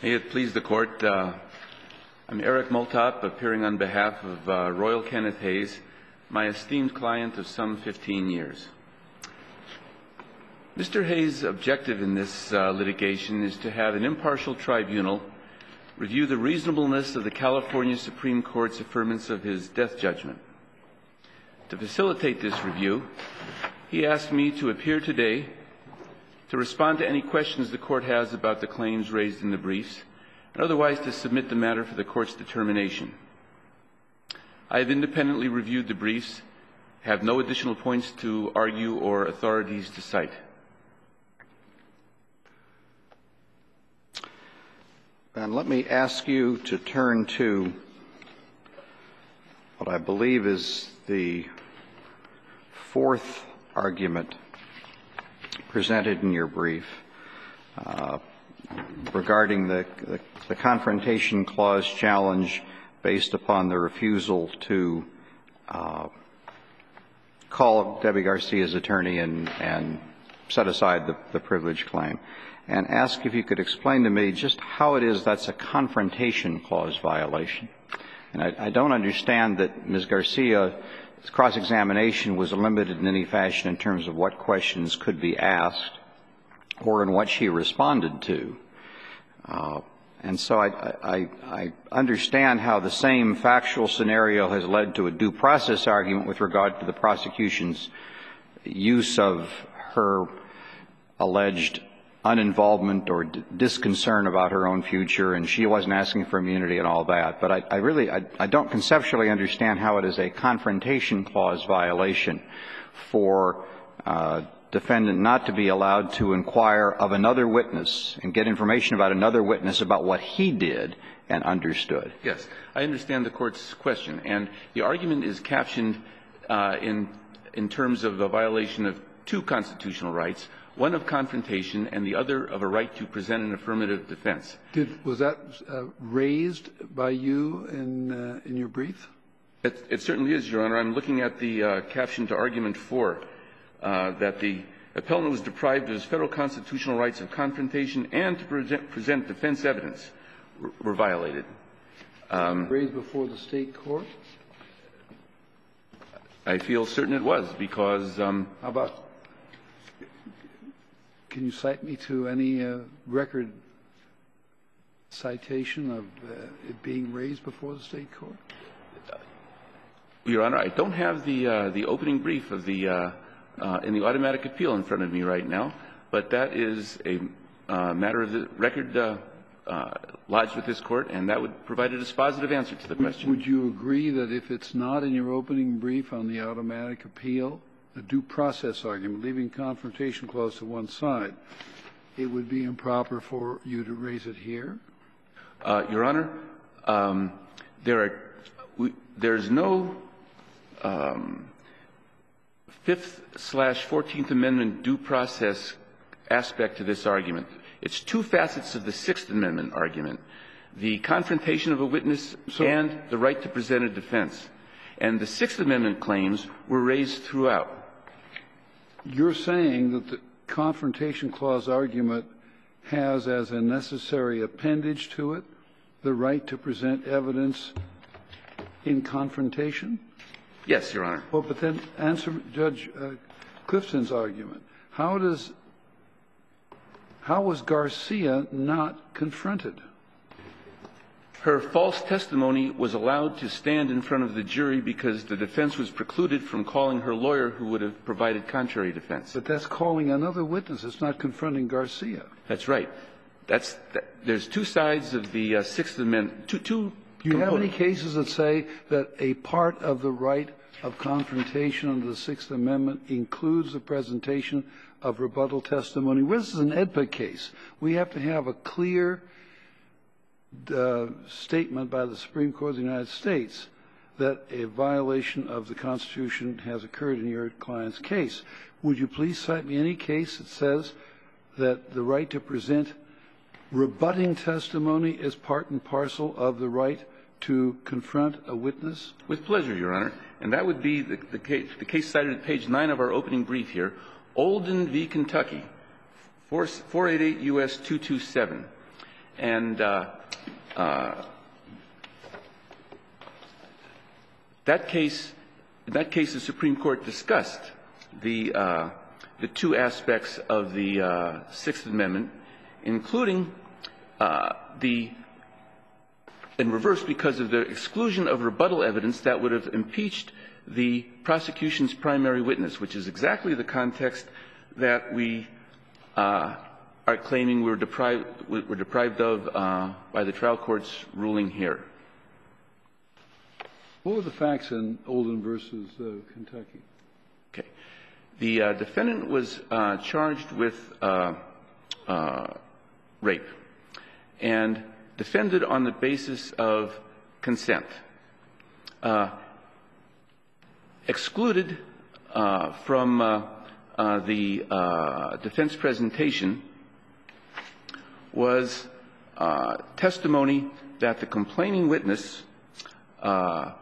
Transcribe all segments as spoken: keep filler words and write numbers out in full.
May it please the Court, uh, I'm Eric Multop, appearing on behalf of uh, Royal Kenneth Hayes, my esteemed client of some fifteen years. Mister Hayes' objective in this uh, litigation is to have an impartial tribunal review the reasonableness of the California Supreme Court's affirmance of his death judgment. To facilitate this review, he asked me to appear today to respond to any questions the Court has about the claims raised in the briefs, and otherwise to submit the matter for the Court's determination. I have independently reviewed the briefs, have no additional points to argue or authorities to cite. And let me ask you to turn to what I believe is the fourth argument presented in your brief uh, regarding the, the, the Confrontation Clause challenge based upon the refusal to uh, call Debbie Garcia's attorney and, and set aside the, the privilege claim, and ask if you could explain to me just how it is that's a Confrontation Clause violation. And I, I don't understand that Miz Garcia's cross-examination was limited in any fashion in terms of what questions could be asked or in what she responded to. Uh, and so I, I, I understand how the same factual scenario has led to a due process argument with regard to the prosecution's use of her alleged uninvolvement or d- disconcern about her own future, and she wasn't asking for immunity and all that. But I, I really, I, I don't conceptually understand how it is a Confrontation Clause violation for uh, defendant not to be allowed to inquire of another witness and get information about another witness about what he did and understood. Yes, I understand the Court's question, and the argument is captioned uh, in in terms of a violation of two constitutional rights, one of confrontation and the other of a right to present an affirmative defense. Did, was that uh, raised by you in, uh, in your brief? It, it certainly is, Your Honor. I'm looking at the uh, caption to argument four, uh, that the appellant was deprived of his federal constitutional rights of confrontation and to present, present defense evidence were, were violated. Um, raised before the state court? I feel certain it was, because um, how about Can you cite me to any uh, record citation of uh, it being raised before the state court? Your Honor, I don't have the uh, the opening brief of the uh, uh, in the automatic appeal in front of me right now, but that is a uh, matter of the record uh, uh, lodged with this Court, and that would provide a dispositive answer to the question. Would you agree that if it's not in your opening brief on the automatic appeal, a due process argument, leaving Confrontation Clause to one side, it would be improper for you to raise it here? Uh, Your Honor, um, there are we, there's no um, Fifth slash Fourteenth Amendment due process aspect to this argument. It's two facets of the Sixth Amendment argument: the confrontation of a witness so, and the right to present a defense. And the Sixth Amendment claims were raised throughout. You're saying that the Confrontation Clause argument has as a necessary appendage to it the right to present evidence in confrontation? Yes, Your Honor. Well, but then answer Judge uh, Clifton's argument. How does how was Garcia not confronted? Her false testimony was allowed to stand in front of the jury because the defense was precluded from calling her lawyer, who would have provided contrary defense. But that's calling another witness. It's not confronting Garcia. That's right. That's that, there's two sides of the uh, Sixth Amendment. Two, two Do you have any components. cases that say that a part of the right of confrontation under the Sixth Amendment includes the presentation of rebuttal testimony? Well, this is an EDPA case. We have to have a clear Uh, statement by the Supreme Court of the United States that a violation of the Constitution has occurred in your client's case. Would you please cite me any case that says that the right to present rebutting testimony is part and parcel of the right to confront a witness? With pleasure, Your Honor. And that would be the, the, case, the case cited at page nine of our opening brief here, Olden v. Kentucky, four eighty-eight U S two twenty-seven. and uh, uh, that case, in that case, the Supreme Court discussed the uh, the two aspects of the uh, Sixth Amendment, including uh, the in reverse because of the exclusion of rebuttal evidence that would have impeached the prosecution's primary witness, which is exactly the context that we uh, are claiming we're deprived, we're deprived of uh, by the trial court's ruling here. What were the facts in Olden versus uh, Kentucky? Okay. The uh, defendant was uh, charged with uh, uh, rape and defended on the basis of consent. Uh, excluded uh, from uh, uh, the uh, defense presentation was uh, testimony that the complaining witness uh,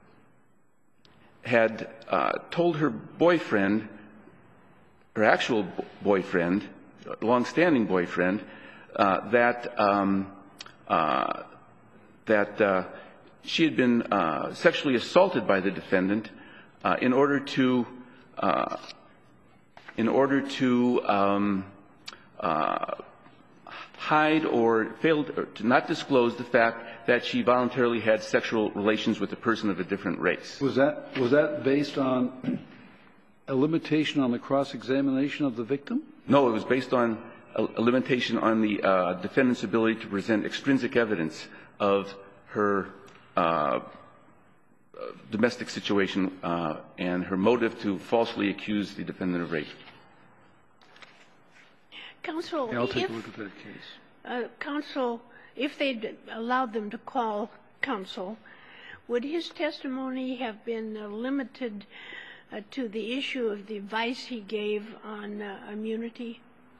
had uh, told her boyfriend, her actual boyfriend, long-standing boyfriend, uh, that um, uh, that uh, she had been uh, sexually assaulted by the defendant uh, in order to uh, in order to um, uh, hide or failed or to not disclose the fact that she voluntarily had sexual relations with a person of a different race. Was that was that based on a limitation on the cross-examination of the victim? No, it was based on a, a limitation on the uh, defendant's ability to present extrinsic evidence of her uh, domestic situation uh, and her motive to falsely accuse the defendant of rape. Counsel, Yeah, I'll take if, a look at that case. uh, counsel, if they'd allowed them to call counsel, would his testimony have been uh, limited uh, to the issue of the advice he gave on uh, immunity?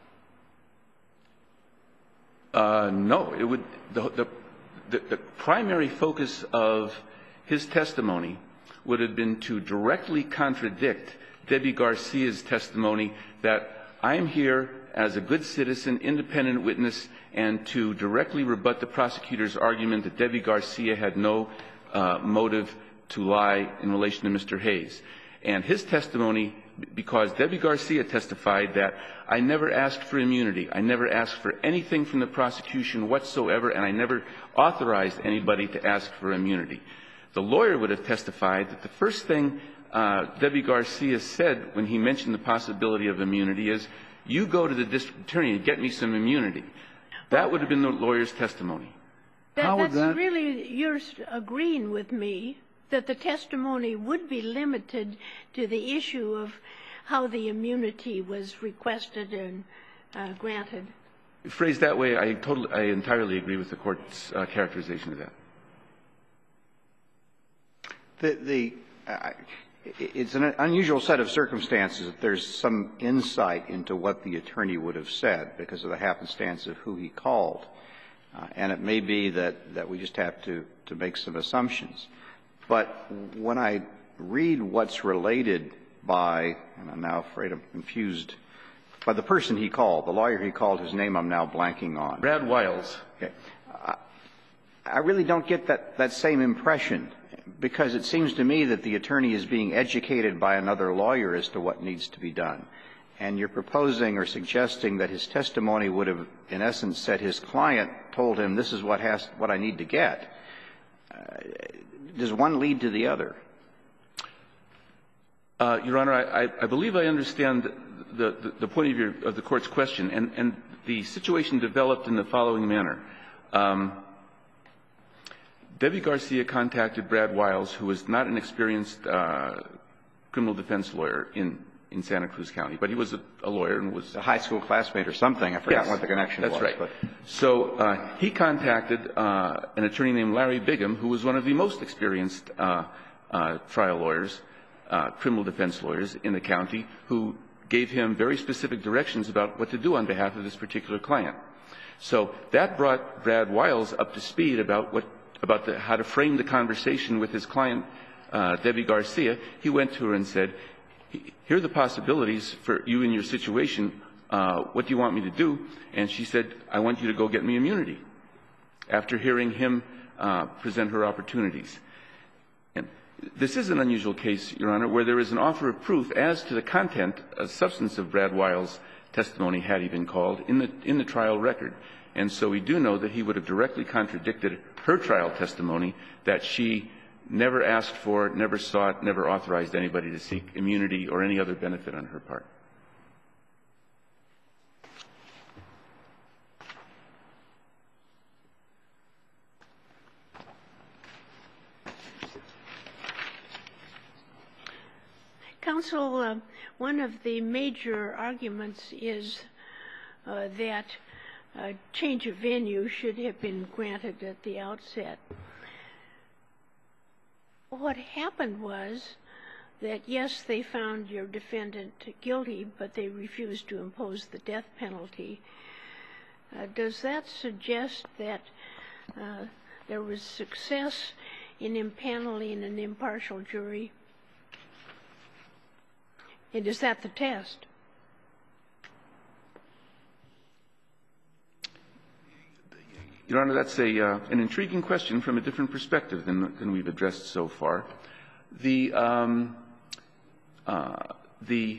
Uh, no, it would. The, the, the, the primary focus of his testimony would have been to directly contradict Debbie Garcia's testimony that I'm here as a good citizen, independent witness, and to directly rebut the prosecutor's argument that Debbie Garcia had no uh, motive to lie in relation to Mister Hayes. And his testimony, because Debbie Garcia testified that I never asked for immunity, I never asked for anything from the prosecution whatsoever, and I never authorized anybody to ask for immunity. The lawyer would have testified that the first thing uh, Debbie Garcia said when he mentioned the possibility of immunity is, you go to the district attorney and get me some immunity. That would have been the lawyer's testimony. That, How would that's that- really, you're agreeing with me that the testimony would be limited to the issue of how the immunity was requested and uh, granted. Phrased that way, I totally, I entirely agree with the court's uh, characterization of that. The, the, uh, it's an unusual set of circumstances that there's some insight into what the attorney would have said because of the happenstance of who he called. Uh, and it may be that, that we just have to, to make some assumptions. But when I read what's related by, and I'm now afraid I'm confused, by the person he called, the lawyer he called, whose name I'm now blanking on. Brad Wiles. Okay. I, I really don't get that, that same impression, because it seems to me that the attorney is being educated by another lawyer as to what needs to be done. And you're proposing or suggesting that his testimony would have, in essence, said his client told him, this is what has, what I need to get. Uh, does one lead to the other? Uh, Your Honor, I, I believe I understand the, the, the point of, your, of the Court's question, and, and the situation developed in the following manner. Um, Debbie Garcia contacted Brad Wiles, who was not an experienced uh, criminal defense lawyer in, in Santa Cruz County, but he was a, a lawyer and was A high school classmate or something. I forgot yes, what the connection that's was. That's right. But. So uh, he contacted uh, an attorney named Larry Bigham, who was one of the most experienced uh, uh, trial lawyers, uh, criminal defense lawyers in the county, who gave him very specific directions about what to do on behalf of this particular client. So that brought Brad Wiles up to speed about what about the, how to frame the conversation with his client, uh, Debbie Garcia. He went to her and said, here are the possibilities for you in your situation. Uh, what do you want me to do? And she said, I want you to go get me immunity. after hearing him uh, present her opportunities. And this is an unusual case, Your Honor, where there is an offer of proof as to the content, uh, substance of Brad Weil's testimony, had he been called, in the, in the trial record. And so we do know that he would have directly contradicted her trial testimony that she never asked for, never sought, never authorized anybody to seek immunity or any other benefit on her part. Counsel, uh, one of the major arguments is uh, that a change of venue should have been granted at the outset. What happened was that, yes, they found your defendant guilty, but they refused to impose the death penalty. Uh, does that suggest that uh, there was success in impaneling an impartial jury? And is that the test? Your Honor, that's a, uh, an intriguing question from a different perspective than, than we've addressed so far. The, um, uh, the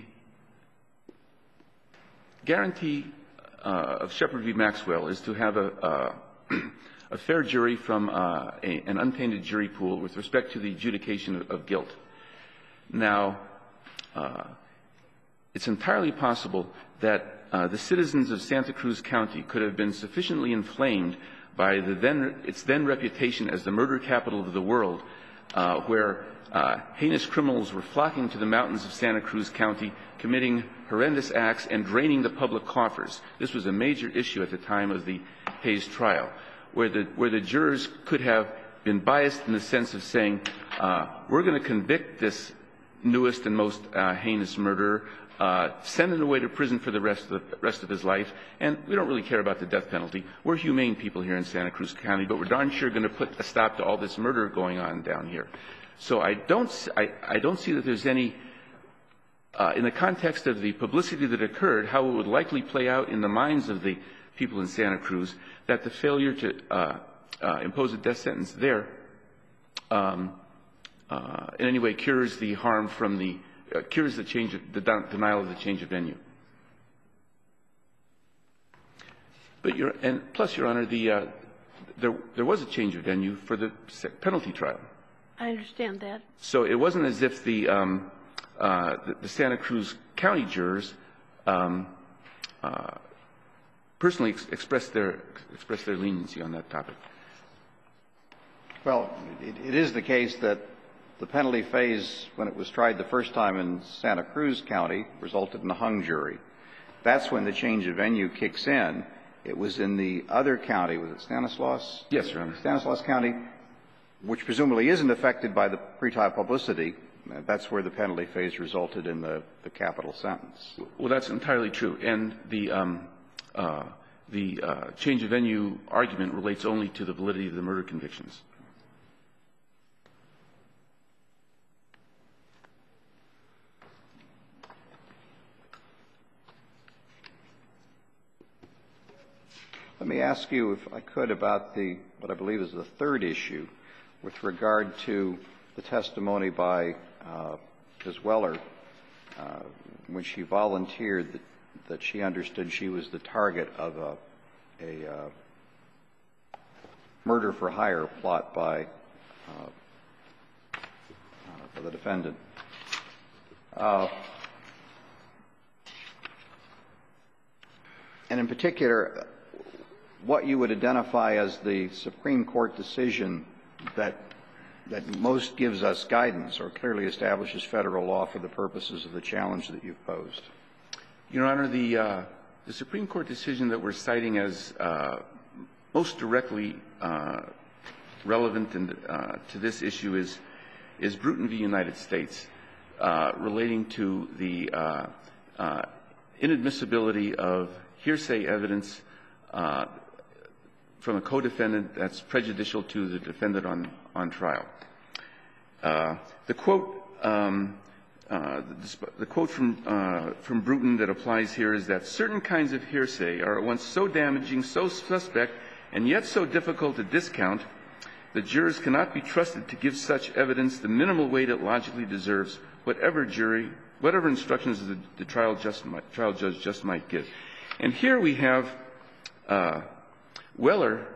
guarantee uh, of Shepard v. Maxwell is to have a, a, a fair jury from uh, a, an untainted jury pool with respect to the adjudication of, of guilt. Now, uh, it's entirely possible that uh, the citizens of Santa Cruz County could have been sufficiently inflamed by the then, its then reputation as the murder capital of the world, uh, where uh, heinous criminals were flocking to the mountains of Santa Cruz County, committing horrendous acts and draining the public coffers. This was a major issue at the time of the Hayes trial, where the, where the jurors could have been biased in the sense of saying, uh, we're going to convict this newest and most uh, heinous murderer, Uh, send him away to prison for the rest of the rest of his life, and we don't really care about the death penalty. We're humane people here in Santa Cruz County, but we're darn sure going to put a stop to all this murder going on down here. So I don't, I, I don't see that there's any, uh, in the context of the publicity that occurred, how it would likely play out in the minds of the people in Santa Cruz, that the failure to uh, uh, impose a death sentence there um, uh, in any way cures the harm from the Uh, cures the change of, the denial of the change of venue. But your, and plus, Your Honor, the, uh, there, there was a change of venue for the penalty trial. I understand that. So it wasn't as if the, um, uh, the, the Santa Cruz County jurors um, uh, personally ex expressed their expressed their leniency on that topic. Well, it, it is the case that the penalty phase, when it was tried the first time in Santa Cruz County, resulted in a hung jury. That's when the change of venue kicks in. It was in the other county, was it Stanislaus? Yes, Your Honor. Stanislaus County, which presumably isn't affected by the pre-trial publicity. That's where the penalty phase resulted in the, the capital sentence. Well, that's entirely true. And the, um, uh, the uh, change of venue argument relates only to the validity of the murder convictions. Let me ask you, if I could, about the, what I believe is the third issue with regard to the testimony by uh, Miz Weller uh, when she volunteered that, that she understood she was the target of a, a uh, murder for hire plot by, uh, uh, by the defendant. Uh, and in particular, what you would identify as the Supreme Court decision that that most gives us guidance or clearly establishes federal law for the purposes of the challenge that you've posed. Your Honor, the, uh, the Supreme Court decision that we're citing as uh, most directly uh, relevant and, uh, to this issue is, is Bruton v. United States, uh, relating to the uh, uh, inadmissibility of hearsay evidence uh, from a co-defendant that's prejudicial to the defendant on, on trial. Uh, the quote, um, uh, the, the quote from, uh, from Bruton that applies here is that certain kinds of hearsay are at once so damaging, so suspect, and yet so difficult to discount, the jurors cannot be trusted to give such evidence the minimal weight it logically deserves, whatever jury, whatever instructions the, the trial, just might, trial judge just might give. And here we have uh, Weller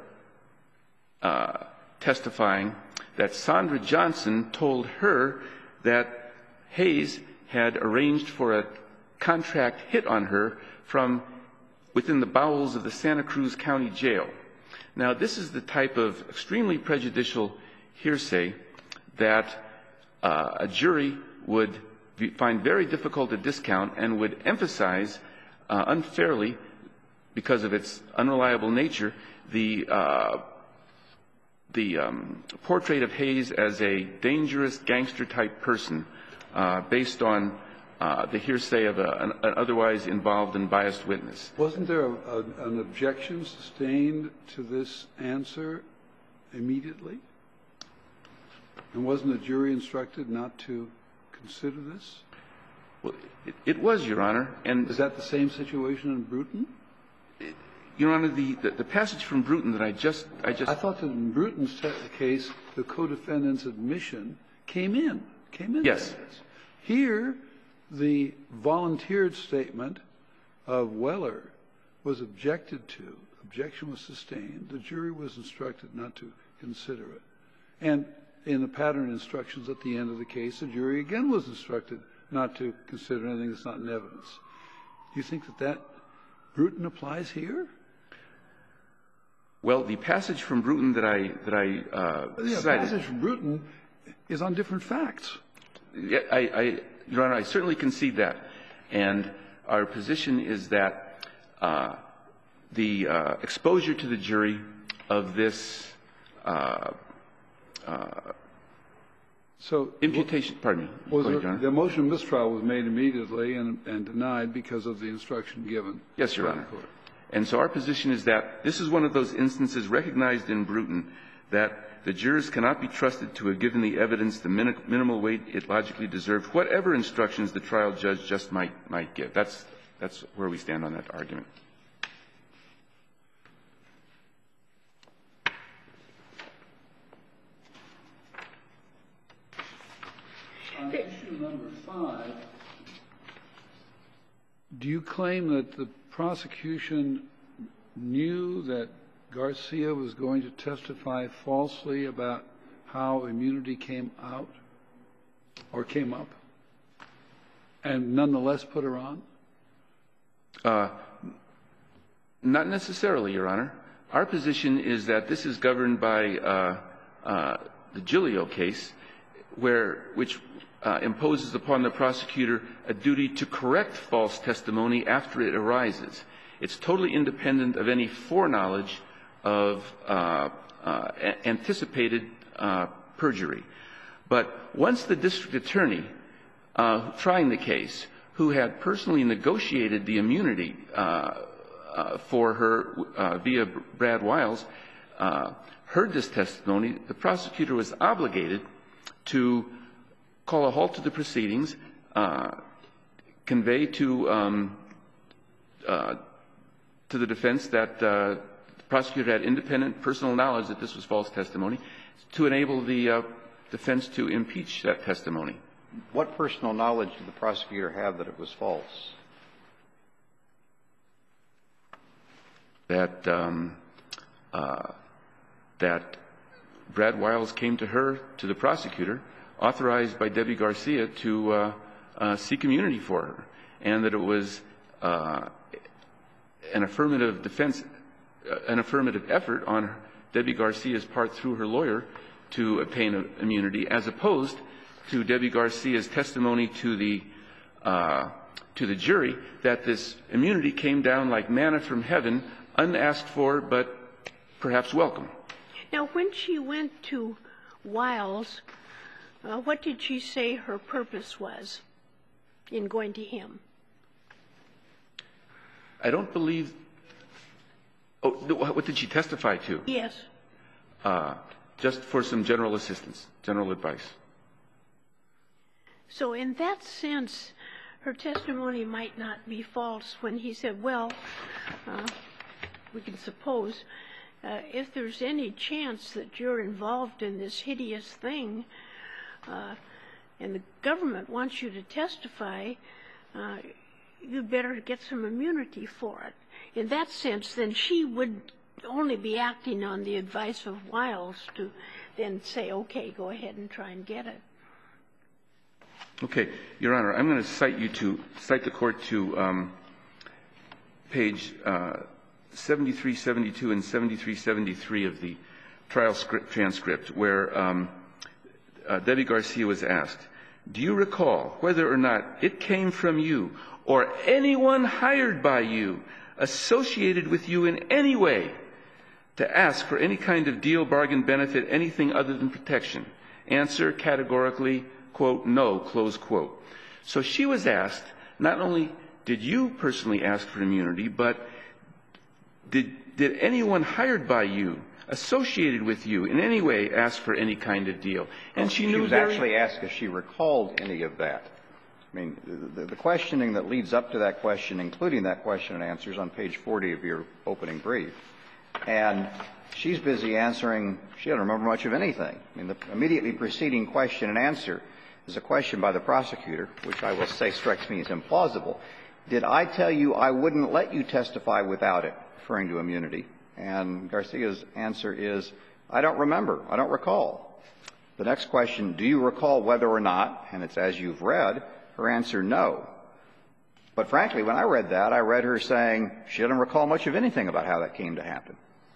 uh, testifying that Sandra Johnson told her that Hayes had arranged for a contract hit on her from within the bowels of the Santa Cruz County Jail. Now, this is the type of extremely prejudicial hearsay that uh, a jury would be, find very difficult to discount and would emphasize uh, unfairly, because of its unreliable nature, the uh, the um, portrait of Hayes as a dangerous gangster-type person uh, based on uh, the hearsay of a, an, an otherwise involved and biased witness. Wasn't there a, a, an objection sustained to this answer immediately? And wasn't the jury instructed not to consider this? Well, it, it was, Your Honor. And is that the same situation in Bruton? It, Your Honor, the, the, the passage from Bruton that I just, I just... I thought that in Bruton's case, the co-defendant's admission came in, came in. Yes. Here, the volunteered statement of Weller was objected to. Objection was sustained. The jury was instructed not to consider it. And in the pattern instructions at the end of the case, the jury again was instructed not to consider anything that's not in evidence. Do you think that that Bruton applies here? Well, the passage from Bruton that I that I uh, yeah, cited. The passage from Bruton is on different facts. Yeah, I, I, Your Honor, I certainly concede that, and our position is that uh, the uh, exposure to the jury of this uh, uh, so imputation. Pardon me. Was Go ahead, there, Your Honor. the motion of mistrial was made immediately and, and denied because of the instruction given. Yes, Your by Honor. the court. And so our position is that this is one of those instances recognized in Bruton that the jurors cannot be trusted to have given the evidence the min- minimal weight it logically deserved, whatever instructions the trial judge just might might give. That's that's where we stand on that argument. On issue number five, do you claim that the prosecution knew that Garcia was going to testify falsely about how immunity came out or came up and nonetheless put her on? Uh, not necessarily, Your Honor. Our position is that this is governed by uh, uh, the Giglio case, where which uh, imposes upon the prosecutor a duty to correct false testimony after it arises. It's totally independent of any foreknowledge of uh, uh, a- anticipated uh, perjury. But once the district attorney uh, trying the case, who had personally negotiated the immunity uh, uh, for her uh, via Brad Wiles, uh, heard this testimony, the prosecutor was obligated to call a halt to the proceedings, uh, convey to um, uh, to the defense that uh, the prosecutor had independent personal knowledge that this was false testimony, to enable the uh, defense to impeach that testimony. What personal knowledge did the prosecutor have that it was false? That um, uh, that Brad Wiles came to her, to the prosecutor, authorized by Debbie Garcia to uh, uh, seek immunity for her, and that it was uh, an affirmative defense, uh, an affirmative effort on Debbie Garcia's part through her lawyer to obtain a, immunity, as opposed to Debbie Garcia's testimony to the uh, to the jury that this immunity came down like manna from heaven, unasked for, but perhaps welcome. Now, when she went to Wiles, uh, what did she say her purpose was in going to him? I don't believe. Oh, what did she testify to? Yes. Uh, just for some general assistance, general advice. So in that sense, her testimony might not be false when he said, well, uh, we can suppose uh, if there's any chance that you're involved in this hideous thing, uh, and the government wants you to testify, uh, you better get some immunity for it. In that sense, then she would only be acting on the advice of Wiles to then say, okay, go ahead and try and get it. Okay, Your Honor, I'm going to cite you to cite the court to um, page uh, seventy-three seventy-two and seventy-three seventy-three of the trial script transcript, where um, uh, Debbie Garcia was asked, "Do you recall whether or not it came from you or anyone hired by you, associated with you in any way, to ask for any kind of deal, bargain, benefit, anything other than protection?" Answer, categorically, quote, "No," close quote. So she was asked, not only did you personally ask for immunity, but did, did anyone hired by you, associated with you in any way, ask for any kind of deal? And she, she knew was very actually asked if she recalled any of that. I mean, the, the questioning that leads up to that question, including that question and answers on page forty of your opening brief. And she's busy answering, she doesn't remember much of anything. I mean, the immediately preceding question and answer is a question by the prosecutor, which I will say strikes me as implausible. Did I tell you I wouldn't let you testify without it, referring to immunity? And Garcia's answer is, I don't remember, I don't recall. The next question, do you recall whether or not, and it's as you've read, her answer, no. But frankly, when I read that, I read her saying she doesn't recall much of anything about how that came to happen.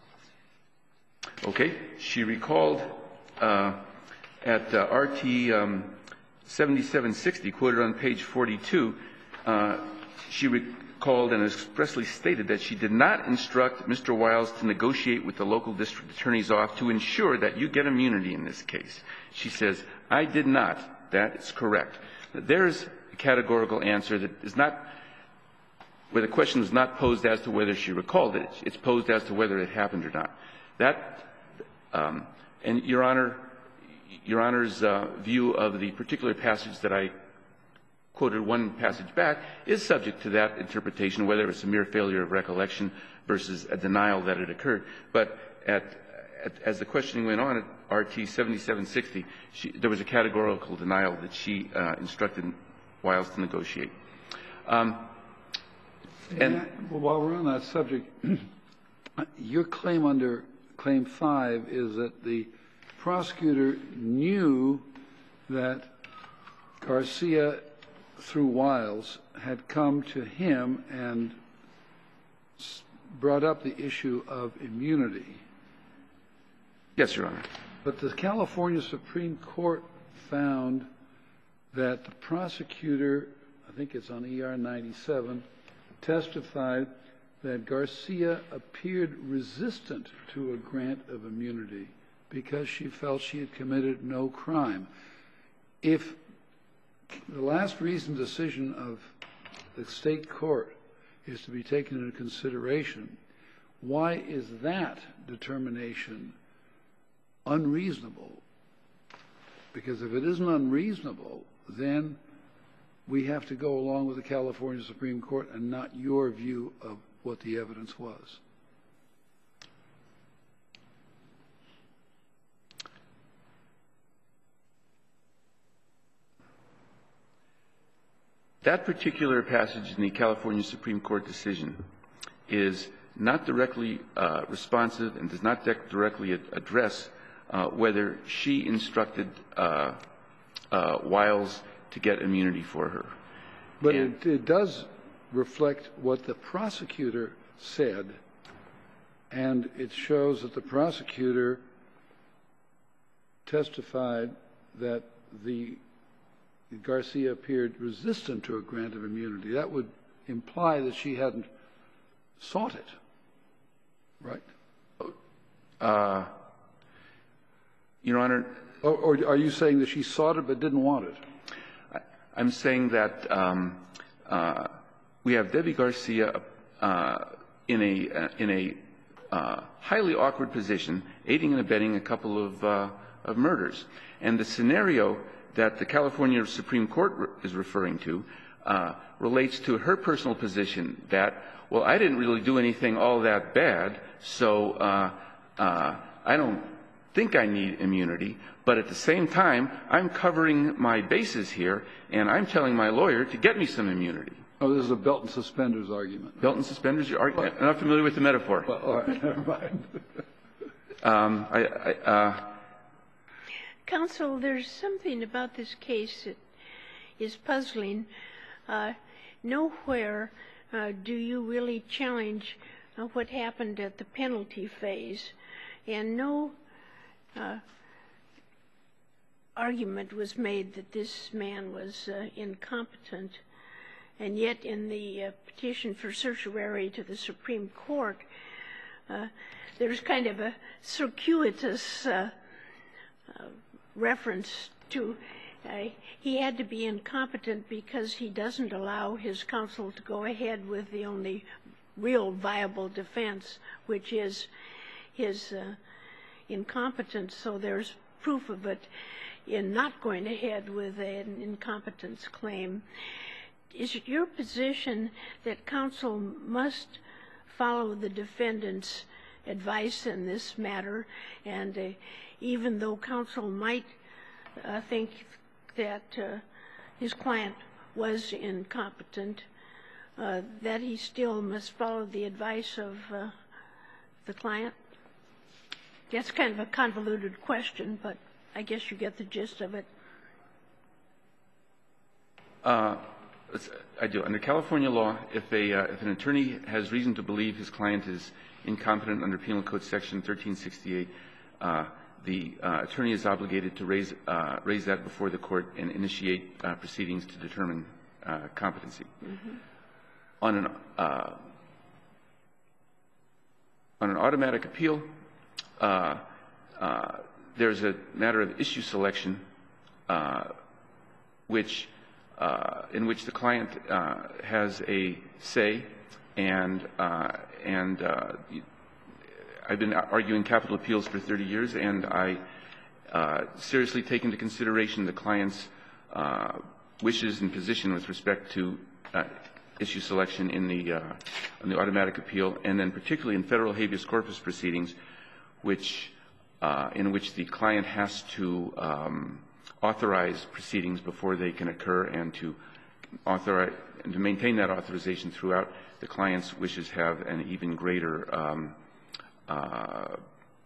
Okay. She recalled uh, at uh, R T um, seventy-seven sixty, quoted on page forty-two, uh, she recalled and expressly stated that she did not instruct Mister Wiles to negotiate with the local district attorney's office to ensure that you get immunity in this case. She says, I did not. That is correct. There's a categorical answer that is not, where the question is not posed as to whether she recalled it. It's posed as to whether it happened or not. That, um, and Your Honor, Your Honor's uh, view of the particular passage that I quoted one passage back is subject to that interpretation, whether it's a mere failure of recollection versus a denial that it occurred. But at, at, as the questioning went on at R T seventy-seven sixty, she, there was a categorical denial that she uh, instructed Wiles to negotiate. Um, and well, while we're on that subject, your claim under Claim five is that the prosecutor knew that Garcia, through Wiles, had come to him and brought up the issue of immunity. Yes, Your Honor. But the California Supreme Court found that the prosecutor, I think it's on E R ninety-seven, testified that Garcia appeared resistant to a grant of immunity because she felt she had committed no crime. If the last reasoned decision of the state court is to be taken into consideration, why is that determination unreasonable? Because if it isn't unreasonable, then we have to go along with the California Supreme Court and not your view of what the evidence was. That particular passage in the California Supreme Court decision is not directly uh, responsive and does not directly ad address uh, whether she instructed uh, uh, Wiles to get immunity for her. But it, it does reflect what the prosecutor said, and it shows that the prosecutor testified that the Garcia appeared resistant to a grant of immunity. That would imply that she hadn't sought it, right? Uh, Your Honor. Or, or are you saying that she sought it but didn't want it? I, I'm saying that um, uh, we have Debbie Garcia uh, in a uh, in a uh, highly awkward position, aiding and abetting a couple of uh, of murders, and the scenario that the California Supreme Court re is referring to uh, relates to her personal position that, well, I didn't really do anything all that bad, so uh, uh, I don't think I need immunity, but at the same time, I'm covering my bases here, and I'm telling my lawyer to get me some immunity. Oh, this is a belt and suspenders argument. Belt and suspenders? You're I'm not familiar with the metaphor. Well, all right, never mind. um, I, I, uh, Counsel, there's something about this case that is puzzling. Uh, nowhere uh, do you really challenge uh, what happened at the penalty phase, and no uh, argument was made that this man was uh, incompetent. And yet in the uh, petition for certiorari to the Supreme Court, uh, there's kind of a circuitous uh, uh, reference to uh, he had to be incompetent because he doesn't allow his counsel to go ahead with the only real viable defense, which is his uh, incompetence. So there's proof of it in not going ahead with an incompetence claim. Is it your position that counsel must follow the defendant's advice in this matter, and uh, even though counsel might uh, think that uh, his client was incompetent, uh, that he still must follow the advice of uh, the client? That's kind of a convoluted question, but I guess you get the gist of it. Uh, I do. Under California law, if, a, uh, if an attorney has reason to believe his client is incompetent under Penal Code Section thirteen sixty-eight, uh, the uh, attorney is obligated to raise, uh, raise that before the court and initiate uh, proceedings to determine uh, competency. Mm-hmm. On an uh, on an automatic appeal, uh, uh, there's a matter of issue selection, uh, which Uh, in which the client uh, has a say, and uh, and uh, I've been arguing capital appeals for thirty years, and I uh, seriously take into consideration the client's uh, wishes and position with respect to uh, issue selection in the uh, in the automatic appeal, and then particularly in federal habeas corpus proceedings, which uh, in which the client has to um, authorize proceedings before they can occur, and to authorize and to maintain that authorization throughout. The client's wishes have an even greater um, uh,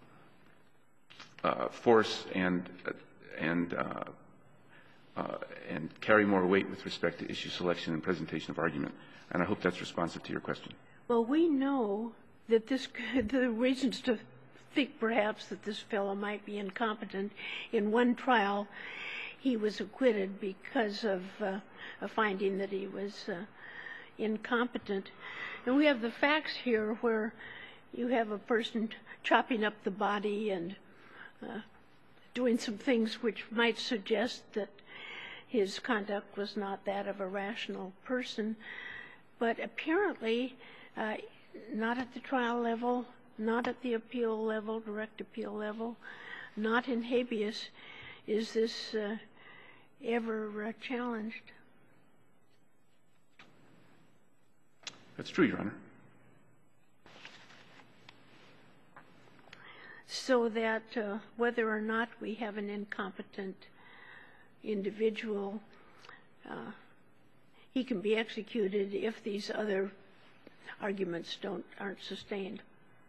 uh, force and and uh, uh, and carry more weight with respect to issue selection and presentation of argument. And I hope that's responsive to your question. Well, we know that this the reasons to think perhaps that this fellow might be incompetent. In one trial, he was acquitted because of uh, a finding that he was uh, incompetent. And we have the facts here where you have a person chopping up the body and uh, doing some things which might suggest that his conduct was not that of a rational person. But apparently, uh, not at the trial level, not at the appeal level, direct appeal level, not in habeas, is this uh, ever uh, challenged. That's true, Your Honor. So that uh, whether or not we have an incompetent individual, uh, he can be executed if these other arguments don't aren't sustained.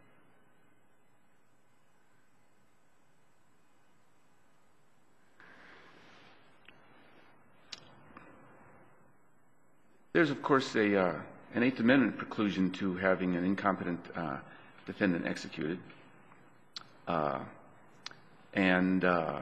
There's, of course, a, uh, an Eighth Amendment preclusion to having an incompetent uh, defendant executed. Uh, and uh,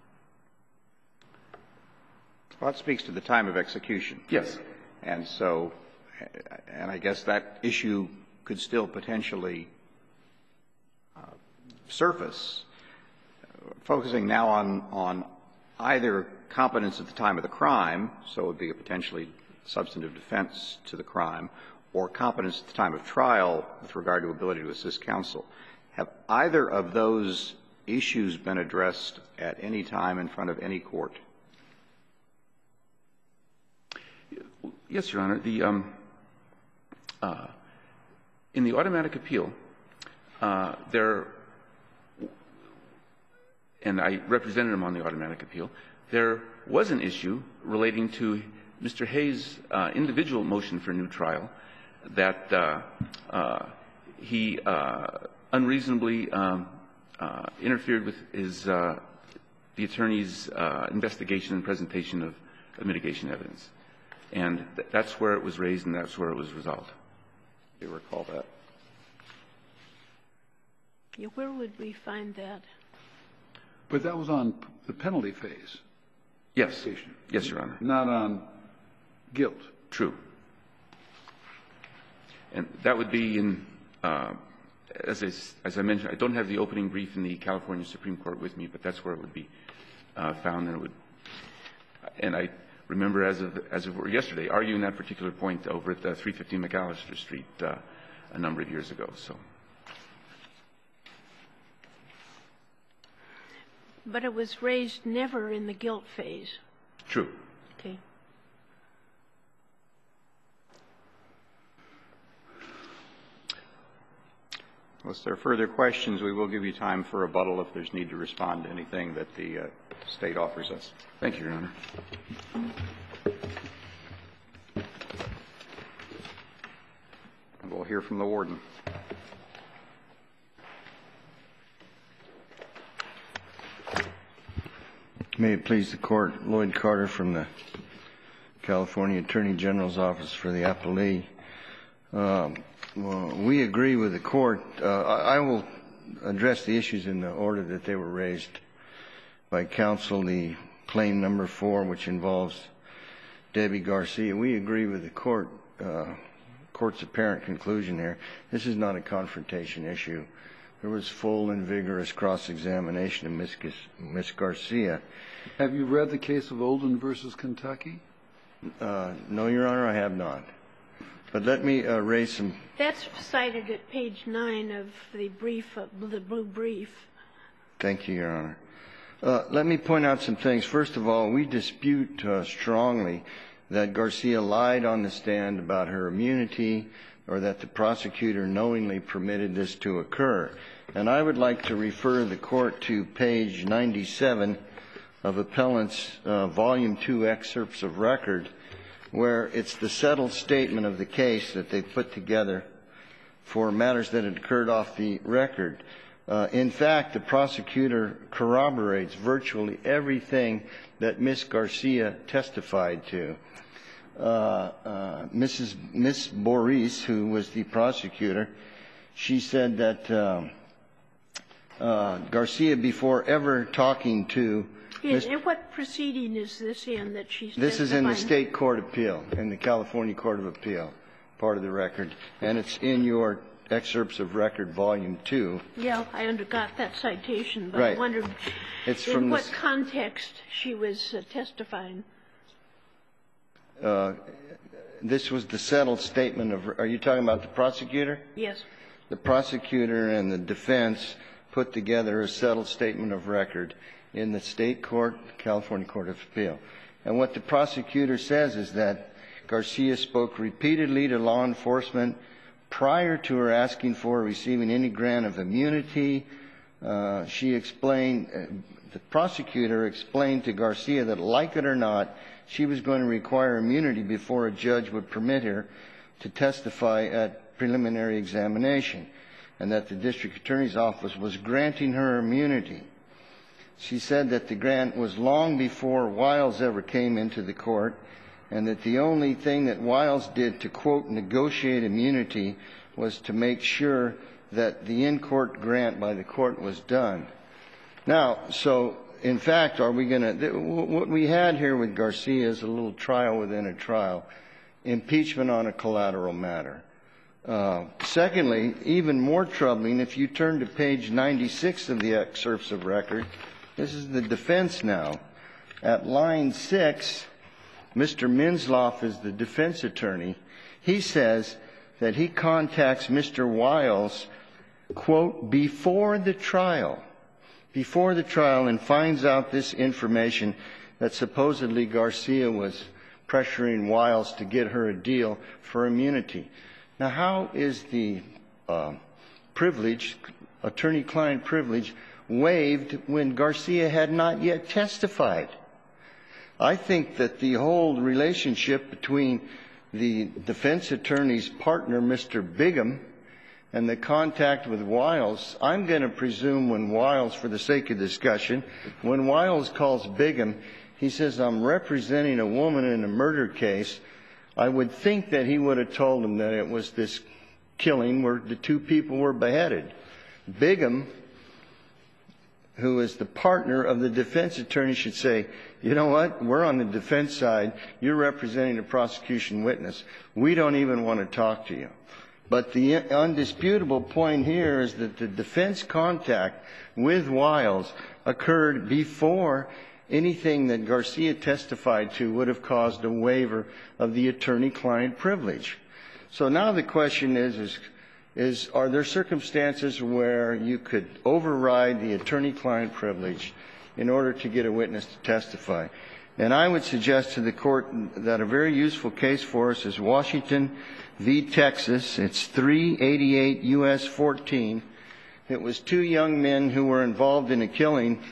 well, that speaks to the time of execution. Yes. And so, and I guess that issue could still potentially uh, surface, uh, focusing now on, on either competence at the time of the crime, so it would be a potentially substantive defense to the crime, or competence at the time of trial with regard to ability to assist counsel. Have either of those issues been addressed at any time in front of any court? Yes, Your Honor. The, um, uh, in the automatic appeal, uh, there and I represented him on the automatic appeal, there was an issue relating to Mister Hayes' uh, individual motion for a new trial that uh, uh, he uh, unreasonably um, uh, interfered with his uh, the attorney's uh, investigation and presentation of, of mitigation evidence. And th that's where it was raised and that's where it was resolved. Do you recall that? Yeah, where would we find that? But that was on the penalty phase. Yes. Yes, Your Honor. Not on guilt. True. And that would be in, uh, as, I, as I mentioned, I don't have the opening brief in the California Supreme Court with me, but that's where it would be uh, found. And it would, and I remember as of, as of yesterday arguing that particular point over at uh, three fifty McAllister Street uh, a number of years ago. So. But it was raised never in the guilt phase. True. Okay. Unless there are further questions, we will give you time for rebuttal if there's need to respond to anything that the uh, State offers us. Thank you, Your Honor. And we'll hear from the warden. May it please the Court, Lloyd Carter from the California Attorney General's Office for the Appellee. Um, well, we agree with the Court. Uh, I, I will address the issues in the order that they were raised by counsel. The claim number four, which involves Debbie Garcia. We agree with the Court, uh, Court's apparent conclusion here. This is not a confrontation issue. There was full and vigorous cross-examination of Miz Miz Garcia. Have you read the case of Olden versus Kentucky? Uh, no, Your Honor, I have not. But let me uh, raise some. That's cited at page nine of the brief, uh, the blue brief. Thank you, Your Honor. Uh, let me point out some things. First of all, we dispute uh, strongly that Garcia lied on the stand about her immunity or that the prosecutor knowingly permitted this to occur. And I would like to refer the Court to page ninety-seven of Appellant's uh, Volume two excerpts of record, where it's the settled statement of the case that they put together for matters that had occurred off the record. Uh, in fact, the prosecutor corroborates virtually everything that Miz Garcia testified to. Uh, uh, Missus Miss Boris, who was the prosecutor, she said that uh, uh, Garcia, before ever talking to Yes, and what proceeding is this in that she's This is in the testifying? State Court Appeal, in the California Court of Appeal, part of the record. And it's in your excerpts of record, Volume two. Yeah, I undergot that citation, but Right. I wondered It's in from what the, context she was uh, testifying. uh, this was the settled statement of, are you talking about the prosecutor? Yes. The prosecutor and the defense put together a settled statement of record in the State Court, California Court of Appeal. And what the prosecutor says is that Garcia spoke repeatedly to law enforcement prior to her asking for or receiving any grant of immunity. Uh, she explained, uh, the prosecutor explained to Garcia that, like it or not, she was going to require immunity before a judge would permit her to testify at preliminary examination, and that the district attorney's office was granting her immunity. She said that the grant was long before Wiles ever came into the court, and that the only thing that Wiles did to, quote, negotiate immunity was to make sure that the in-court grant by the court was done. Now, so, in fact, are we going to, what we had here with Garcia is a little trial within a trial, impeachment on a collateral matter. Uh, secondly, even more troubling, if you turn to page ninety-six of the excerpts of record, this is the defense now. At line six, Mister Minsloff is the defense attorney. He says that he contacts Mister Wiles, quote, before the trial, before the trial, and finds out this information that supposedly Garcia was pressuring Wiles to get her a deal for immunity. Now, how is the uh, privilege, attorney-client privilege, waived when Garcia had not yet testified. I think that the whole relationship between the defense attorney's partner, Mister Bigham, and the contact with Wiles, I'm going to presume when Wiles, for the sake of discussion, when Wiles calls Bigham, he says, I'm representing a woman in a murder case, I would think that he would have told him that it was this killing where the two people were beheaded. Bigham, who is the partner of the defense attorney, should say, you know what, we're on the defense side, you're representing a prosecution witness, we don't even want to talk to you. But the undisputable point here is that the defense contact with Wiles occurred before anything that Garcia testified to would have caused a waiver of the attorney-client privilege. So now the question is, is, is are there circumstances where you could override the attorney-client privilege in order to get a witness to testify? And I would suggest to the Court that a very useful case for us is Washington v. Texas. It's three eighty-eight U S fourteen. It was two young men who were involved in a killing,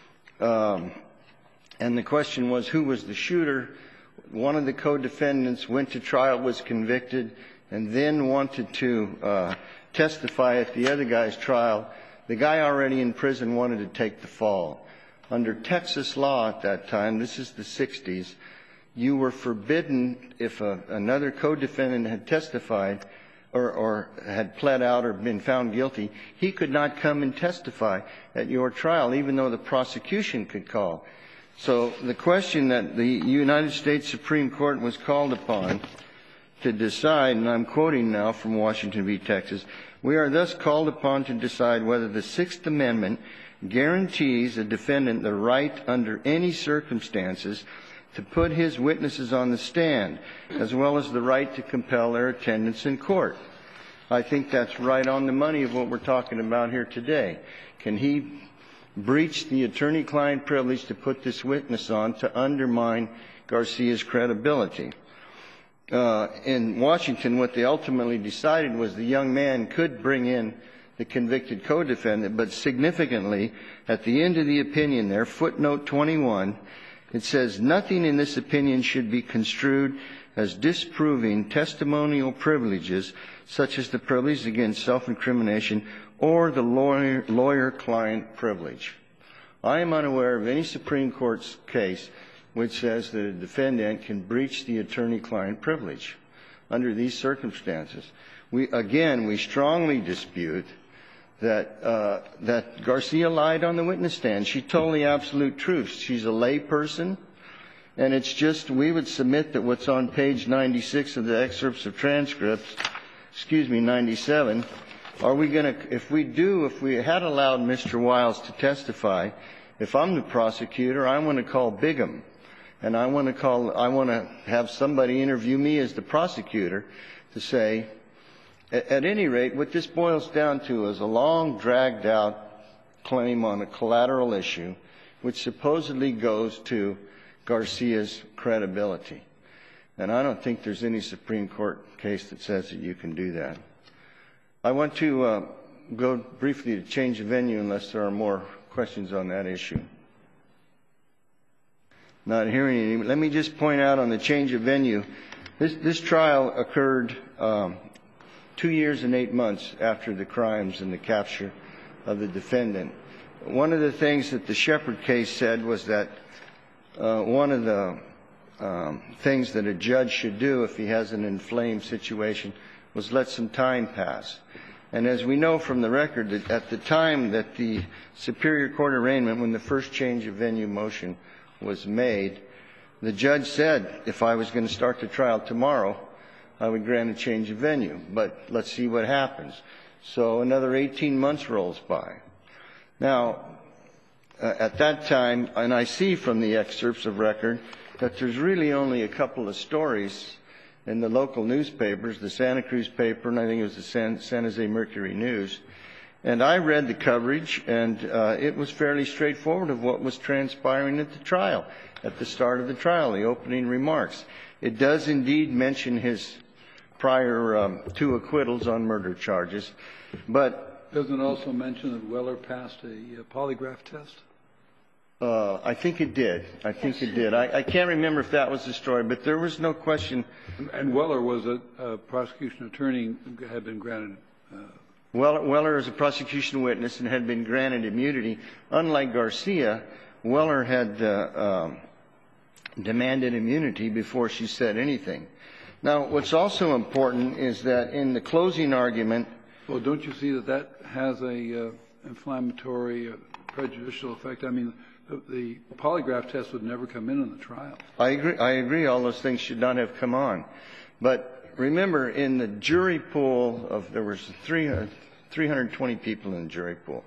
um, and the question was who was the shooter. One of the co-defendants went to trial, was convicted, and then wanted to uh, testify at the other guy's trial. The guy already in prison wanted to take the fall. Under Texas law at that time, this is the sixties, you were forbidden, if a, another co-defendant had testified or, or had pled out or been found guilty, he could not come and testify at your trial, even though the prosecution could call. So the question that the United States Supreme Court was called upon to decide, and I'm quoting now from Washington v. Texas, we are thus called upon to decide whether the Sixth Amendment guarantees a defendant the right under any circumstances to put his witnesses on the stand, as well as the right to compel their attendance in court. I think that's right on the money of what we're talking about here today. Can he breach the attorney-client privilege to put this witness on to undermine Garcia's credibility? Uh, in Washington, what they ultimately decided was the young man could bring in the convicted co-defendant, but significantly, at the end of the opinion there, footnote twenty-one, it says, nothing in this opinion should be construed as disproving testimonial privileges, such as the privilege against self-incrimination or the lawyer, lawyer-client privilege. I am unaware of any Supreme Court's case which says that a defendant can breach the attorney-client privilege under these circumstances. We, again, we strongly dispute that, uh, that Garcia lied on the witness stand. She told the absolute truth. She's a lay person, and it's just, we would submit that what's on page ninety-six of the excerpts of transcripts, excuse me, ninety-seven, are we going to, if we do, if we had allowed Mister Wiles to testify, if I'm the prosecutor, I want to call Bigham, and I want to call, I want to have somebody interview me as the prosecutor to say, at any rate, what this boils down to is a long, dragged-out claim on a collateral issue, which supposedly goes to Garcia's credibility. And I don't think there's any Supreme Court case that says that you can do that. I want to uh, go briefly to change of venue unless there are more questions on that issue. Not hearing any. Let me just point out on the change of venue, this, this trial occurred um, two years and eight months after the crimes and the capture of the defendant. One of the things that the Shepard case said was that uh, one of the um, things that a judge should do if he has an inflamed situation was let some time pass. And as we know from the record, that at the time that the Superior Court arraignment, when the first change of venue motion was made, the judge said, if I was going to start the trial tomorrow, I would grant a change of venue, but let's see what happens. So another eighteen months rolls by. Now, uh, at that time, and I see from the excerpts of record that there's really only a couple of stories in the local newspapers, the Santa Cruz paper, and I think it was the San, San Jose Mercury News. And I read the coverage, and uh, it was fairly straightforward of what was transpiring at the trial, at the start of the trial, the opening remarks. It does indeed mention his prior um, two acquittals on murder charges, but Doesn't it also mention that Weller passed a uh, polygraph test? Uh, I think it did. I think it did. I, I can't remember if that was the story, but there was no question. And Weller was a, a prosecution attorney who had been granted. Uh, Weller, Weller is a prosecution witness and had been granted immunity. Unlike Garcia, Weller had uh, um, demanded immunity before she said anything. Now, what's also important is that in the closing argument. Well, don't you see that that has a uh, inflammatory, uh, prejudicial effect? I mean, the, the polygraph test would never come in in the trial. I agree. I agree. All those things should not have come on. But remember, in the jury pool of there was three hundred twenty people in the jury pool.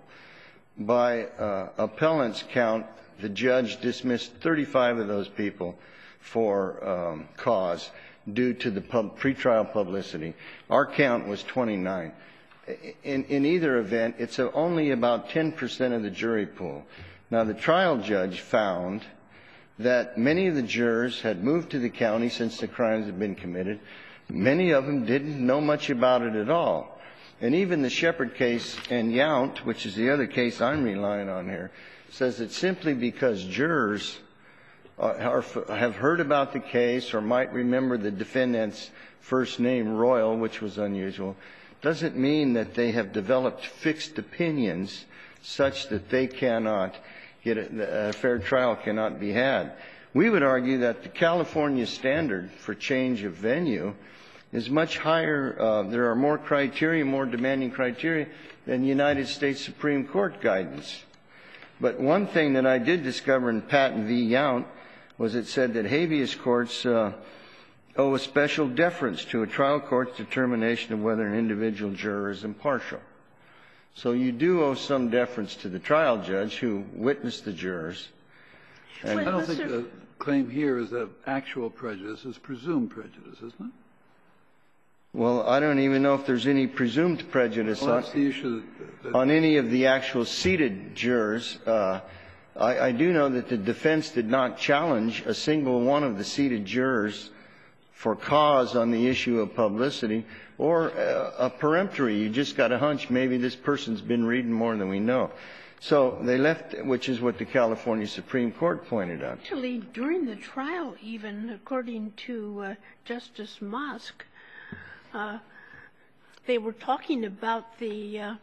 By uh, appellant's count, the judge dismissed thirty-five of those people for um, cause due to the pub, pretrial publicity. Our count was twenty-nine. In, in either event, it's only about ten percent of the jury pool. Now, the trial judge found that many of the jurors had moved to the county since the crimes had been committed. Many of them didn't know much about it at all. And even the Shepard case and Yount, which is the other case I'm relying on here, says that simply because jurors are, are, have heard about the case or might remember the defendant's first name, Royal, which was unusual, doesn't mean that they have developed fixed opinions such that they cannot get a, a fair trial cannot be had. We would argue that the California standard for change of venue is much higher. Uh, there are more criteria, more demanding criteria than United States Supreme Court guidance. But one thing that I did discover in Patton v. Yount was it said that habeas courts uh, owe a special deference to a trial court's determination of whether an individual juror is impartial. So you do owe some deference to the trial judge who witnessed the jurors. And I don't think the claim here is that actual prejudice is presumed prejudice, isn't it? Well, I don't even know if there's any presumed prejudice well, on, that's the issue that, that on any of the actual seated jurors. Uh, I, I do know that the defense did not challenge a single one of the seated jurors for cause on the issue of publicity or a, a peremptory. You just got a hunch maybe this person's been reading more than we know. So they left, which is what the California Supreme Court pointed out. Actually, during the trial, even according to uh, Justice Mosk, uh, they were talking about the uh,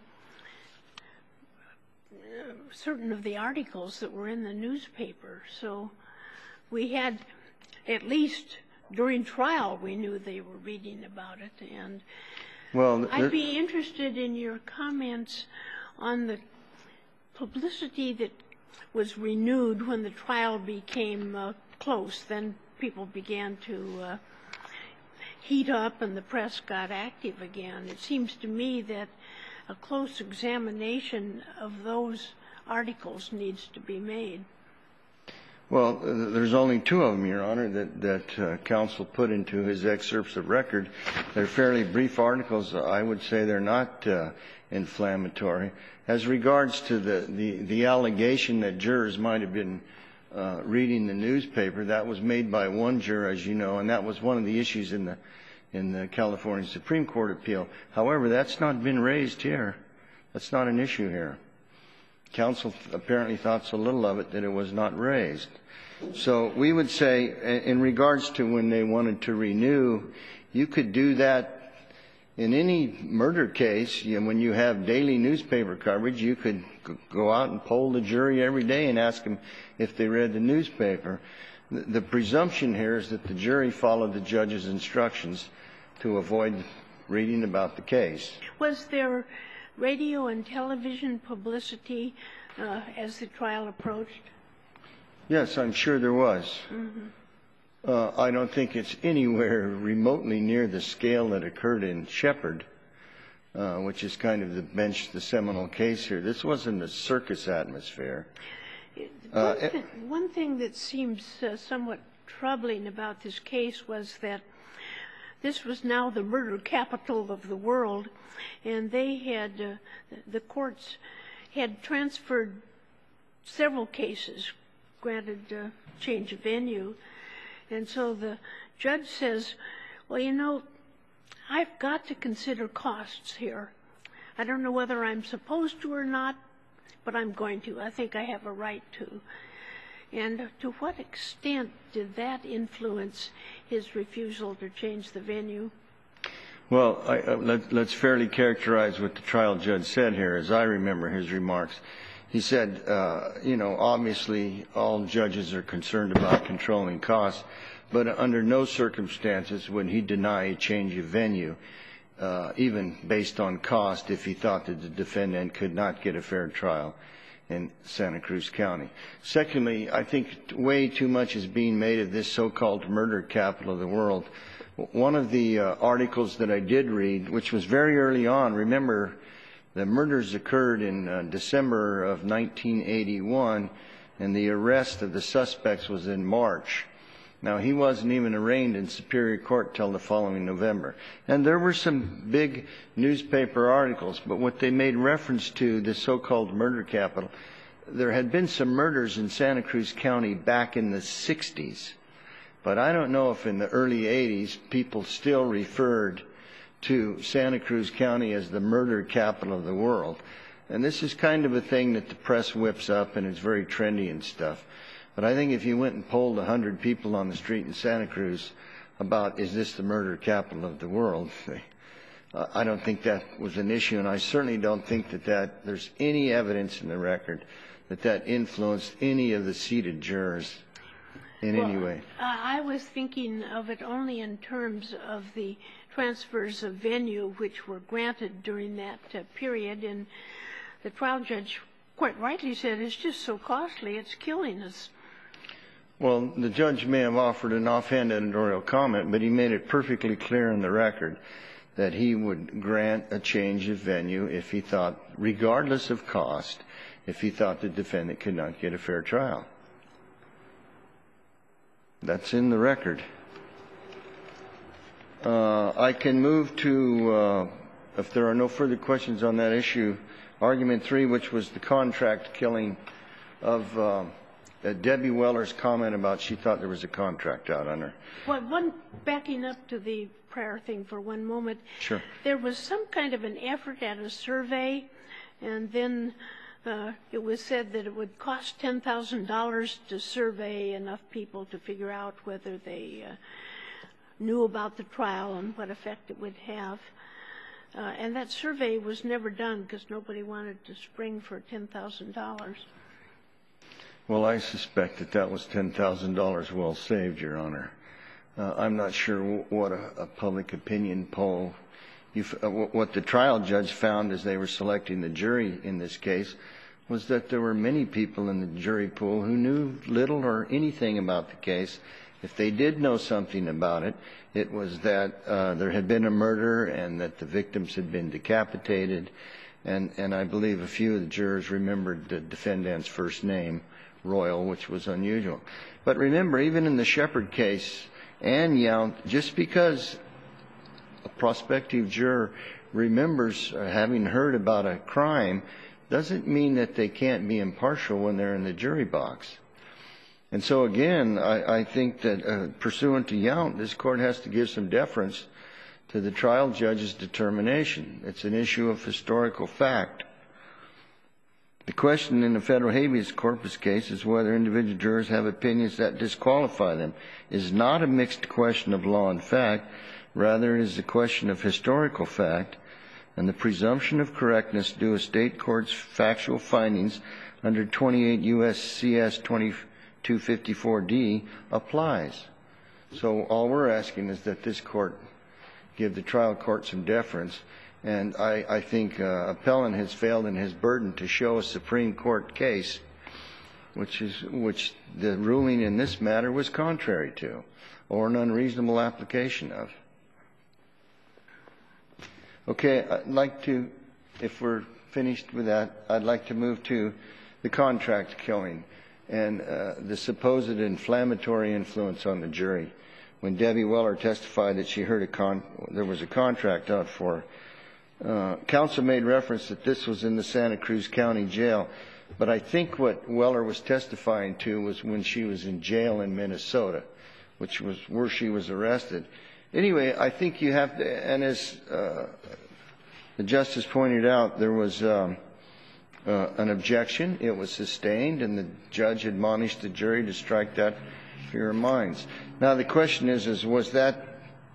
certain of the articles that were in the newspaper. So we had, at least during trial, we knew they were reading about it. And well, I'd be interested in your comments on the publicity that was renewed when the trial became uh, close. Then people began to uh, heat up and the press got active again. It seems to me that a close examination of those articles needs to be made. Well, there's only two of them, Your Honor, that, that uh, counsel put into his excerpts of record. They're fairly brief articles. I would say they're not uh, inflammatory. As regards to the, the, the allegation that jurors might have been uh, reading the newspaper, that was made by one juror, as you know, and that was one of the issues in the, in the California Supreme Court appeal. However, that's not been raised here. That's not an issue here. Counsel apparently thought so little of it that it was not raised. So we would say, in regards to when they wanted to renew, you could do that in any murder case. You know, when you have daily newspaper coverage, you could go out and poll the jury every day and ask them if they read the newspaper. The, the presumption here is that the jury followed the judge's instructions to avoid reading about the case. Was there radio and television publicity uh, as the trial approached? Yes, I'm sure there was. Mm-hmm. Uh, I don't think it's anywhere remotely near the scale that occurred in Shepard, uh, which is kind of the bench, the seminal case here. This wasn't a circus atmosphere. One, Uh, th- one thing that seems uh, somewhat troubling about this case was that this was now the murder capital of the world, and they had, uh, the courts had transferred several cases, granted uh, change of venue. And so the judge says, well, you know, I've got to consider costs here. I don't know whether I'm supposed to or not, but I'm going to. I think I have a right to. And to what extent did that influence his refusal to change the venue? Well, I, uh, let, let's fairly characterize what the trial judge said here, as I remember his remarks. He said, uh, you know, obviously all judges are concerned about controlling costs, but under no circumstances would he deny a change of venue, uh, even based on cost, if he thought that the defendant could not get a fair trial in Santa Cruz County. Secondly, I think way too much is being made of this so-called murder capital of the world. One of the uh, articles that I did read, which was very early on, remember the murders occurred in uh, December of nineteen eighty-one, and the arrest of the suspects was in March. Now, he wasn't even arraigned in Superior Court till the following November. And there were some big newspaper articles, but what they made reference to, the so-called murder capital, there had been some murders in Santa Cruz County back in the sixties. But I don't know if in the early eighties people still referred to Santa Cruz County as the murder capital of the world. And this is kind of a thing that the press whips up, and it's very trendy and stuff. But I think if you went and polled a hundred people on the street in Santa Cruz about, is this the murder capital of the world, uh, I don't think that was an issue, and I certainly don't think that, that there's any evidence in the record that that influenced any of the seated jurors in well, any way. Uh, I was thinking of it only in terms of the transfers of venue which were granted during that uh, period, and the trial judge quite rightly said it's just so costly, it's killing us. Well, the judge may have offered an offhand editorial comment, but he made it perfectly clear in the record that he would grant a change of venue if he thought, regardless of cost, if he thought the defendant could not get a fair trial. That's in the record. Uh, I can move to, uh, if there are no further questions on that issue, argument three, which was the contract killing of uh, uh, Debbie Weller's comment about she thought there was a contract out on her. Well, one, backing up to the prior thing for one moment. Sure. There was some kind of an effort at a survey, and then uh, it was said that it would cost ten thousand dollars to survey enough people to figure out whether they uh, knew about the trial and what effect it would have. Uh, and that survey was never done because nobody wanted to spring for ten thousand dollars. Well, I suspect that that was ten thousand dollars well saved, Your Honor. Uh, I'm not sure w what a, a public opinion poll, you f uh, what the trial judge found as they were selecting the jury in this case was that there were many people in the jury pool who knew little or anything about the case. If they did know something about it, it was that uh, there had been a murder and that the victims had been decapitated. And, and I believe a few of the jurors remembered the defendant's first name, Royal, which was unusual. But remember, even in the Shepard case, Ann Yount, just because a prospective juror remembers uh, having heard about a crime doesn't mean that they can't be impartial when they're in the jury box. And so, again, I, I think that uh, pursuant to Yount, this court has to give some deference to the trial judge's determination. It's an issue of historical fact. The question in the federal habeas corpus case is whether individual jurors have opinions that disqualify them. It is not a mixed question of law and fact. Rather, it is a question of historical fact, and the presumption of correctness due a state court's factual findings under twenty-eight U S C S twenty-two fifty-four D applies. So all we're asking is that this court give the trial court some deference. And I, I think uh, appellant has failed in his burden to show a Supreme Court case, which is which the ruling in this matter was contrary to, or an unreasonable application of. Okay, I'd like to, if we're finished with that, I'd like to move to the contract killing and uh, the supposed inflammatory influence on the jury. When Debbie Weller testified that she heard a con there was a contract out for her, Uh, counsel made reference that this was in the Santa Cruz County Jail, but I think what Weller was testifying to was when she was in jail in Minnesota, which was where she was arrested. Anyway, I think you have to, and as uh, the the Justice pointed out, there was um, uh, an objection. It was sustained, and the judge admonished the jury to strike that from your minds. Now, the question is, is was that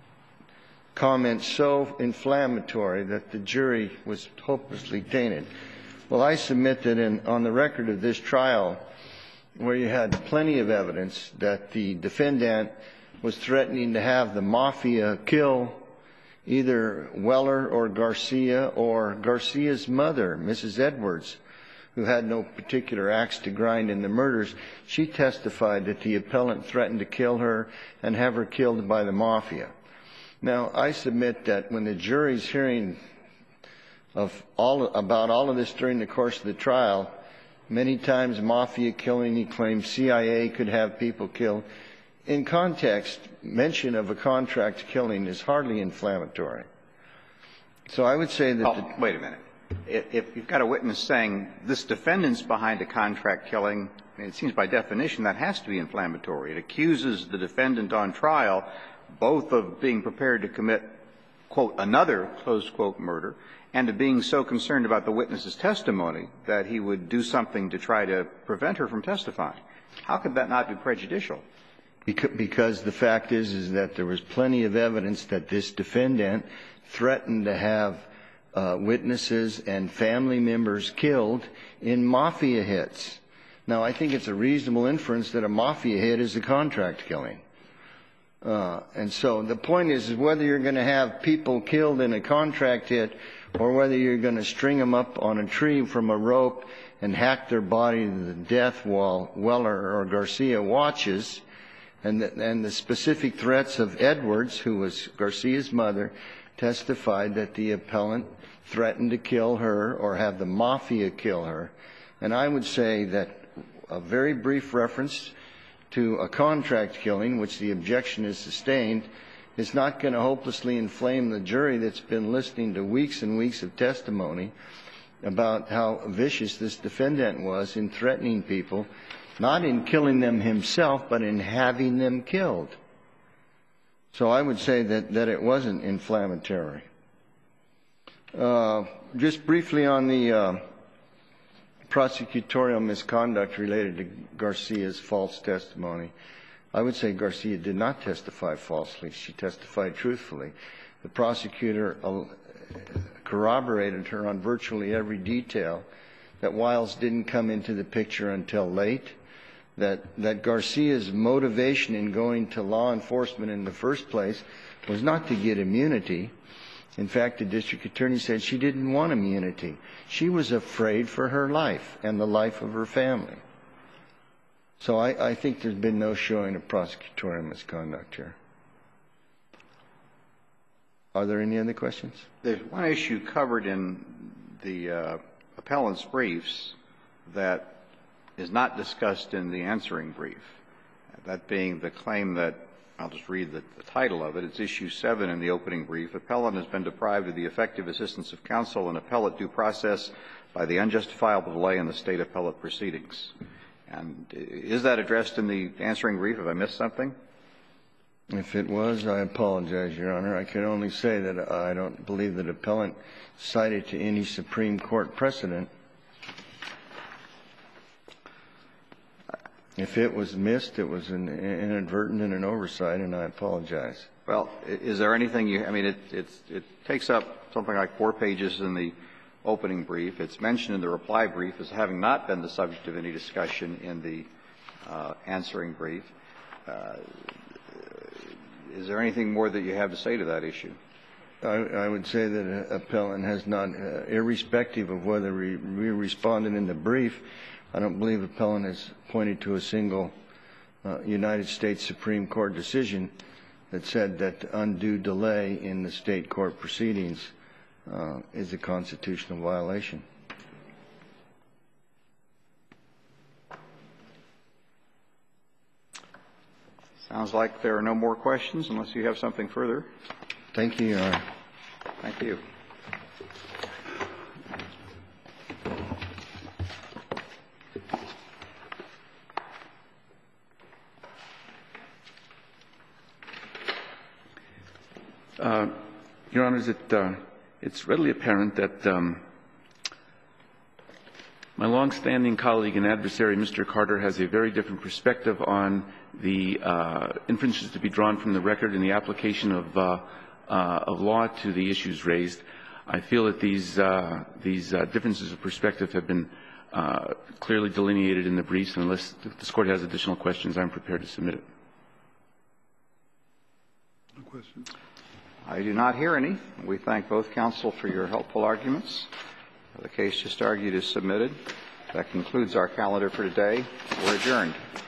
comment so inflammatory that the jury was hopelessly tainted? Well, I submit that in, on the record of this trial, where you had plenty of evidence that the defendant was threatening to have the mafia kill either Weller or Garcia or Garcia's mother, Missus Edwards, who had no particular axe to grind in the murders, she testified that the appellant threatened to kill her and have her killed by the mafia. Now, I submit that when the jury's hearing of all, about all of this during the course of the trial, many times mafia killing, he claimed C I A could have people killed. In context, mention of a contract killing is hardly inflammatory. So I would say that... Oh, the, wait a minute. If, if you've got a witness saying this defendant's behind a contract killing, it seems by definition that has to be inflammatory. It accuses the defendant on trial both of being prepared to commit, quote, another, close quote, murder, and of being so concerned about the witness's testimony that he would do something to try to prevent her from testifying. How could that not be prejudicial? Because the fact is, is that there was plenty of evidence that this defendant threatened to have uh, witnesses and family members killed in mafia hits. Now, I think it's a reasonable inference that a mafia hit is a contract killing. Uh, and so the point is, is whether you're going to have people killed in a contract hit or whether you're going to string them up on a tree from a rope and hack their body to death while Weller or Garcia watches. And the, and the specific threats of Edwards, who was Garcia's mother, testified that the appellant threatened to kill her or have the mafia kill her. And I would say that a very brief reference to a contract killing, which the objection is sustained, is not going to hopelessly inflame the jury that's been listening to weeks and weeks of testimony about how vicious this defendant was in threatening people, not in killing them himself, but in having them killed. So I would say that, that it wasn't inflammatory. Uh, just briefly on the uh, prosecutorial misconduct related to Garcia's false testimony, I would say Garcia did not testify falsely. She testified truthfully. The prosecutor uh, corroborated her on virtually every detail, that Wiles didn't come into the picture until late, that, that Garcia's motivation in going to law enforcement in the first place was not to get immunity. In fact, the district attorney said she didn't want immunity. She was afraid for her life and the life of her family. So I, I think there's been no showing of prosecutorial misconduct here. Are there any other questions? There's one issue covered in the uh, appellant's briefs that is not discussed in the answering brief, that being the claim that, I'll just read the, the title of it, it's issue seven in the opening brief. Appellant has been deprived of the effective assistance of counsel and appellate due process by the unjustifiable delay in the state appellate proceedings. And is that addressed in the answering brief? Have I missed something? If it was, I apologize, Your Honor. I can only say that I don't believe that appellant cited to any Supreme Court precedent. If it was missed, it was an inadvertent and an oversight, and I apologize. Well, is there anything you, I mean, it, it's, it takes up something like four pages in the opening brief. It's mentioned in the reply brief as having not been the subject of any discussion in the uh, answering brief. Uh, is there anything more that you have to say to that issue? I, I would say that an appellant has not, uh, irrespective of whether we, we responded in the brief, I don't believe appellant has pointed to a single uh, United States Supreme Court decision that said that undue delay in the state court proceedings uh, is a constitutional violation. Sounds like there are no more questions unless you have something further. Thank you, Your Honor. Thank you. Uh, Your Honors, it, uh, it's readily apparent that um, my longstanding colleague and adversary, Mister Carter, has a very different perspective on the uh, inferences to be drawn from the record and the application of, uh, uh, of law to the issues raised. I feel that these, uh, these uh, differences of perspective have been uh, clearly delineated in the briefs, and unless this Court has additional questions, I'm prepared to submit it. No questions. I do not hear any. We thank both counsel for your helpful arguments. The case just argued is submitted. That concludes our calendar for today. We're adjourned.